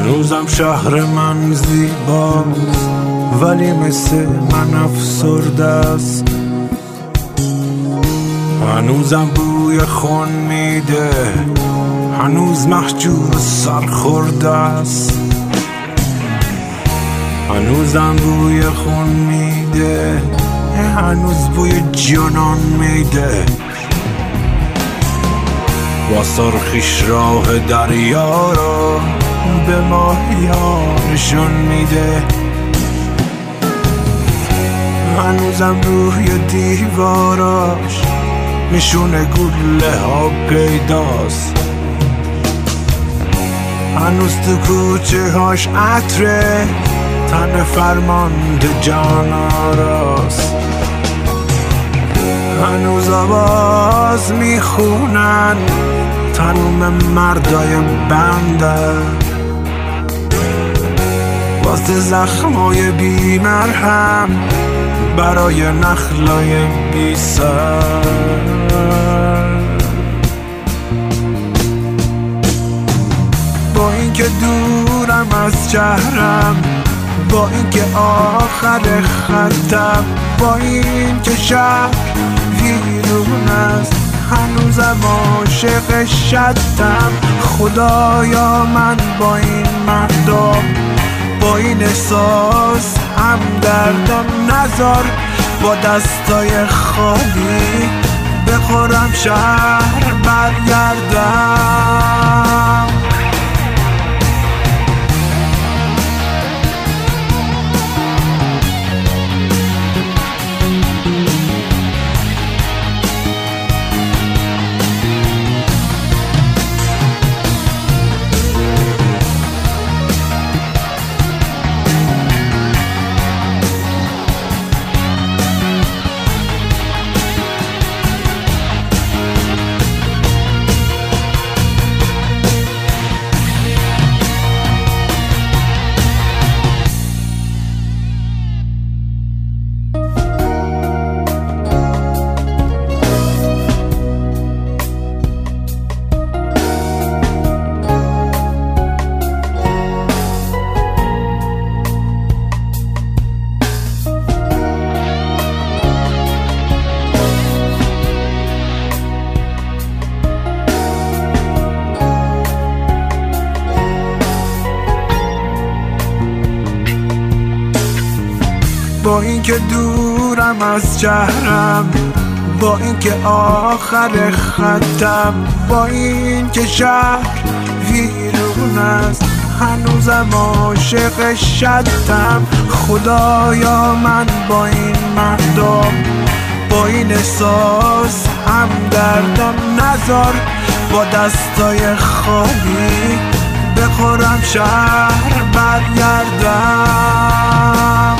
هنوزم شهر من زیباست ولی مثل من افسرده است. هنوزم بوی خون میده، هنوز محجور سرخورده است. هنوزم بوی خون میده، هنوز بوی جانان میده. با سرخیش راه دریا را به ماهی‌ها نشون میده. هنوزم روی دیواراش نشون گله ها پیداست. هنوز تو کوچه هاش عطره تن فرمانده جان آراست. هنوز آواز میخونن تنوم مردای بنده واسه زخمای بی مرهم برای نخلای بی سر. با اینکه دورم از شهرم، با اینکه آخر خطم، با اینکه شهر ویرون است، هنوزم عاشق شدم. خدایا من با این مردم، با این احساس همدردم نذار با دستای خالی بخورم شهر برگردم. با اینکه دورم از شهرم، با اینکه آخر خطم، با اینکه شهر ویرون است، هنوزم عاشق شدم. خدایا من با این مردم، با این احساس همدردم نذار با دستای خالی بخورم شهر برگردم.